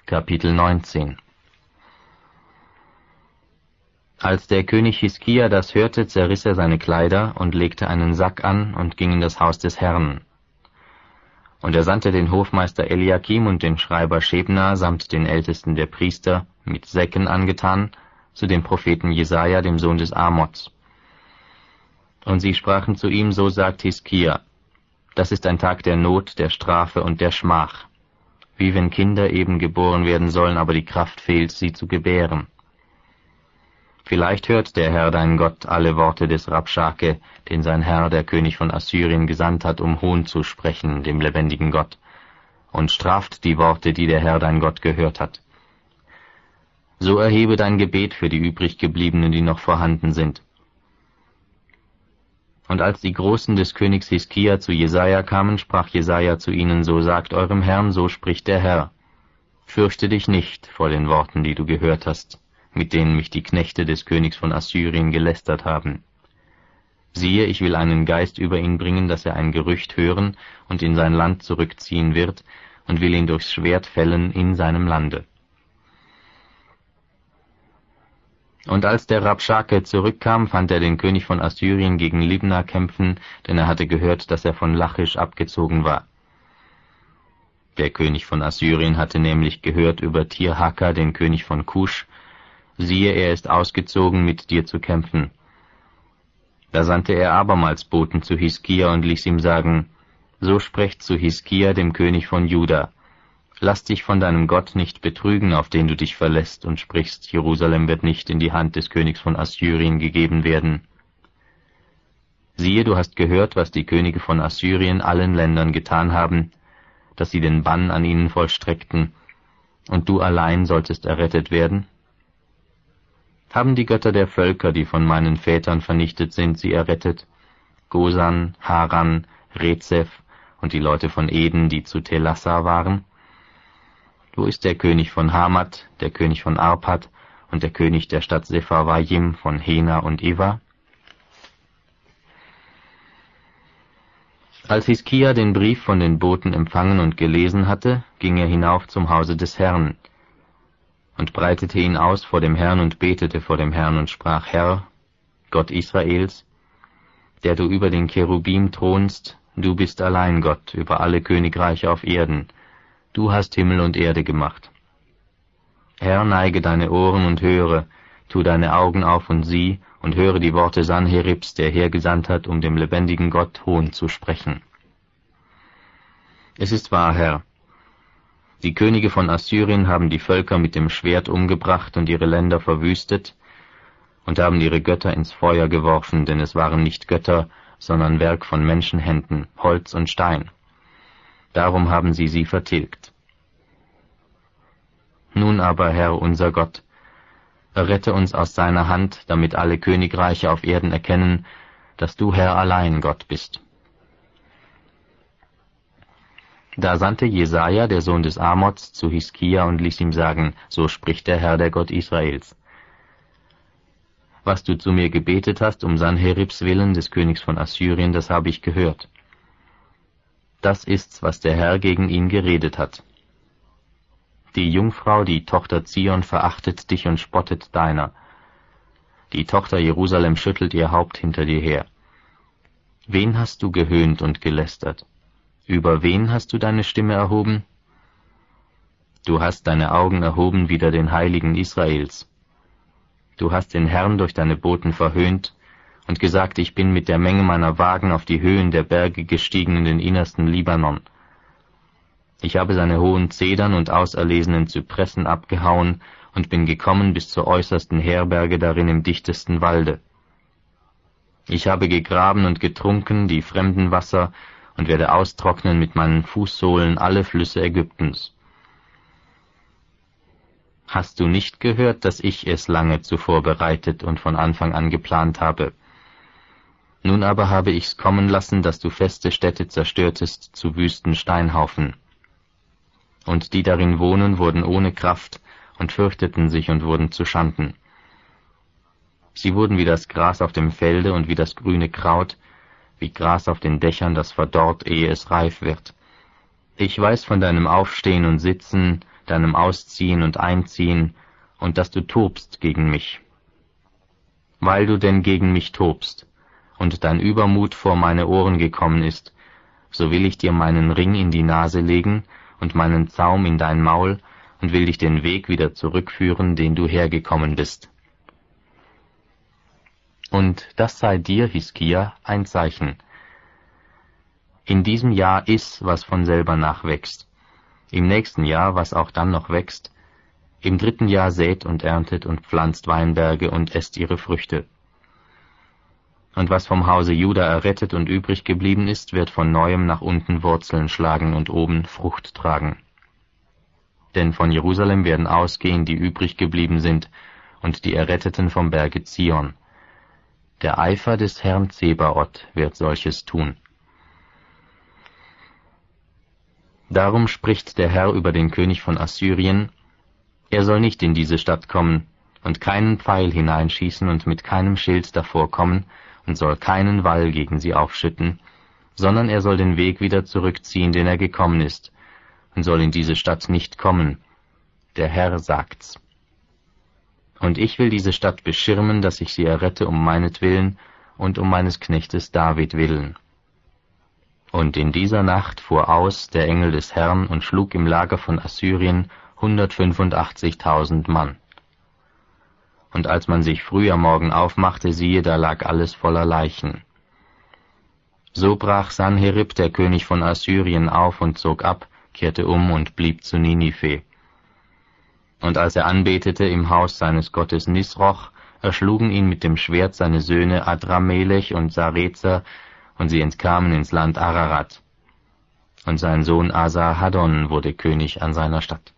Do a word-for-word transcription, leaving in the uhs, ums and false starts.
Kapitel neunzehn. Als der König Hiskia das hörte, zerriss er seine Kleider und legte einen Sack an und ging in das Haus des Herrn. Und er sandte den Hofmeister Eliakim und den Schreiber Schebna samt den Ältesten der Priester, mit Säcken angetan, zu dem Propheten Jesaja, dem Sohn des Amoz. Und sie sprachen zu ihm, so sagt Hiskia, das ist ein Tag der Not, der Strafe und der Schmach, wie wenn Kinder eben geboren werden sollen, aber die Kraft fehlt, sie zu gebären. Vielleicht hört der Herr dein Gott alle Worte des Rabschake, den sein Herr, der König von Assyrien, gesandt hat, um Hohn zu sprechen, dem lebendigen Gott, und straft die Worte, die der Herr dein Gott gehört hat. So erhebe dein Gebet für die übriggebliebenen, die noch vorhanden sind. Und als die Großen des Königs Hiskia zu Jesaja kamen, sprach Jesaja zu ihnen, so sagt eurem Herrn, so spricht der Herr, fürchte dich nicht vor den Worten, die du gehört hast, mit denen mich die Knechte des Königs von Assyrien gelästert haben. Siehe, ich will einen Geist über ihn bringen, dass er ein Gerücht hören und in sein Land zurückziehen wird, und will ihn durchs Schwert fällen in seinem Lande. Und als der Rabschake zurückkam, fand er den König von Assyrien gegen Libna kämpfen, denn er hatte gehört, dass er von Lachisch abgezogen war. Der König von Assyrien hatte nämlich gehört über Tirhaka, den König von Kusch, siehe, er ist ausgezogen, mit dir zu kämpfen. Da sandte er abermals Boten zu Hiskia und ließ ihm sagen, so sprecht zu Hiskia, dem König von Juda, lass dich von deinem Gott nicht betrügen, auf den du dich verlässt, und sprichst, Jerusalem wird nicht in die Hand des Königs von Assyrien gegeben werden. Siehe, du hast gehört, was die Könige von Assyrien allen Ländern getan haben, dass sie den Bann an ihnen vollstreckten, und du allein solltest errettet werden? Haben die Götter der Völker, die von meinen Vätern vernichtet sind, sie errettet, Gosan, Haran, Rezeph und die Leute von Eden, die zu Telassa waren? Wo ist der König von Hamat, der König von Arpad und der König der Stadt Sepharvaim von Hena und Iva? Als Hiskia den Brief von den Boten empfangen und gelesen hatte, ging er hinauf zum Hause des Herrn und breitete ihn aus vor dem Herrn und betete vor dem Herrn und sprach, Herr, Gott Israels, der du über den Cherubim thronst, du bist allein Gott über alle Königreiche auf Erden, du hast Himmel und Erde gemacht. Herr, neige deine Ohren und höre, tu deine Augen auf und sieh, und höre die Worte Sanheribs, der hergesandt hat, um dem lebendigen Gott Hohn zu sprechen. Es ist wahr, Herr, die Könige von Assyrien haben die Völker mit dem Schwert umgebracht und ihre Länder verwüstet und haben ihre Götter ins Feuer geworfen, denn es waren nicht Götter, sondern Werk von Menschenhänden, Holz und Stein. Darum haben sie sie vertilgt. Nun aber, Herr, unser Gott, errette uns aus seiner Hand, damit alle Königreiche auf Erden erkennen, dass du, Herr, allein Gott bist. Da sandte Jesaja, der Sohn des Amoz, zu Hiskia und ließ ihm sagen, so spricht der Herr, der Gott Israels. Was du zu mir gebetet hast, um Sanheribs willen, des Königs von Assyrien, das habe ich gehört. Das ist's, was der Herr gegen ihn geredet hat. Die Jungfrau, die Tochter Zion, verachtet dich und spottet deiner. Die Tochter Jerusalem schüttelt ihr Haupt hinter dir her. Wen hast du gehöhnt und gelästert? Über wen hast du deine Stimme erhoben? Du hast deine Augen erhoben wider den Heiligen Israels. Du hast den Herrn durch deine Boten verhöhnt und gesagt, ich bin mit der Menge meiner Wagen auf die Höhen der Berge gestiegen in den innersten Libanon. Ich habe seine hohen Zedern und auserlesenen Zypressen abgehauen und bin gekommen bis zur äußersten Herberge darin im dichtesten Walde. Ich habe gegraben und getrunken die fremden Wasser und werde austrocknen mit meinen Fußsohlen alle Flüsse Ägyptens. Hast du nicht gehört, dass ich es lange zuvor bereitet und von Anfang an geplant habe? Nun aber habe ich's kommen lassen, dass du feste Städte zerstörtest zu wüsten Steinhaufen. Und die darin wohnen, wurden ohne Kraft und fürchteten sich und wurden zu Schanden. Sie wurden wie das Gras auf dem Felde und wie das grüne Kraut, wie Gras auf den Dächern, das verdorrt, ehe es reif wird. Ich weiß von deinem Aufstehen und Sitzen, deinem Ausziehen und Einziehen, und dass du tobst gegen mich. Weil du denn gegen mich tobst, und dein Übermut vor meine Ohren gekommen ist, so will ich dir meinen Ring in die Nase legen und meinen Zaum in dein Maul und will dich den Weg wieder zurückführen, den du hergekommen bist. Und das sei dir, Hiskia, ein Zeichen. In diesem Jahr iss, was von selber nachwächst, im nächsten Jahr, was auch dann noch wächst, im dritten Jahr sät und erntet und pflanzt Weinberge und esst ihre Früchte. Und was vom Hause Juda errettet und übrig geblieben ist, wird von neuem nach unten Wurzeln schlagen und oben Frucht tragen. Denn von Jerusalem werden ausgehen, die übrig geblieben sind, und die Erretteten vom Berge Zion. Der Eifer des Herrn Zebaoth wird solches tun. Darum spricht der Herr über den König von Assyrien: Er soll nicht in diese Stadt kommen und keinen Pfeil hineinschießen und mit keinem Schild davor kommen und soll keinen Wall gegen sie aufschütten, sondern er soll den Weg wieder zurückziehen, den er gekommen ist, und soll in diese Stadt nicht kommen. Der Herr sagt's. Und ich will diese Stadt beschirmen, dass ich sie errette um meinetwillen und um meines Knechtes David willen. Und in dieser Nacht fuhr aus der Engel des Herrn und schlug im Lager von Assyrien hundertfünfundachtzigtausend Mann. Und als man sich früh am Morgen aufmachte, siehe, da lag alles voller Leichen. So brach Sanherib, der König von Assyrien, auf und zog ab, kehrte um und blieb zu Ninive. Und als er anbetete im Haus seines Gottes Nisroch, erschlugen ihn mit dem Schwert seine Söhne Adramelech und Sarezer, und sie entkamen ins Land Ararat. Und sein Sohn Asarhaddon wurde König an seiner Statt.